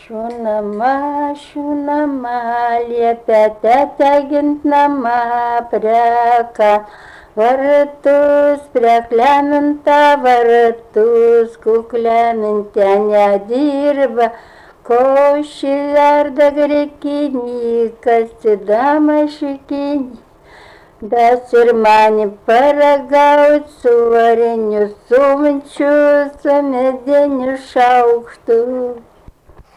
Šunama, liepia tetė gint namą prie ką. Vartus preklemintą vartus, kuklemintė nedirba, košį verda grikinį, kasidama šikinį. Das ir mani paragaut su variniu sumčiu, su mediniu šaukštu.